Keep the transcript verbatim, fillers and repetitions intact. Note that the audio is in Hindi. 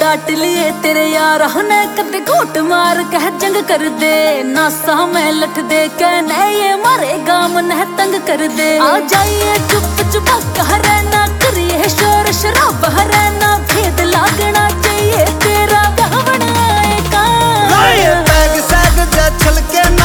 काट लिए तेरे यार ने कदे घोट मार कह जंग कर दे नासा में लठ दे कहने ये मारे गाम न तंग कर दे। आ जाइए चुप चुप रहना करिए शोर शराब रहना भेद लागना चाहिए तेरा गहवन आएगा। बैग सैग जा छलके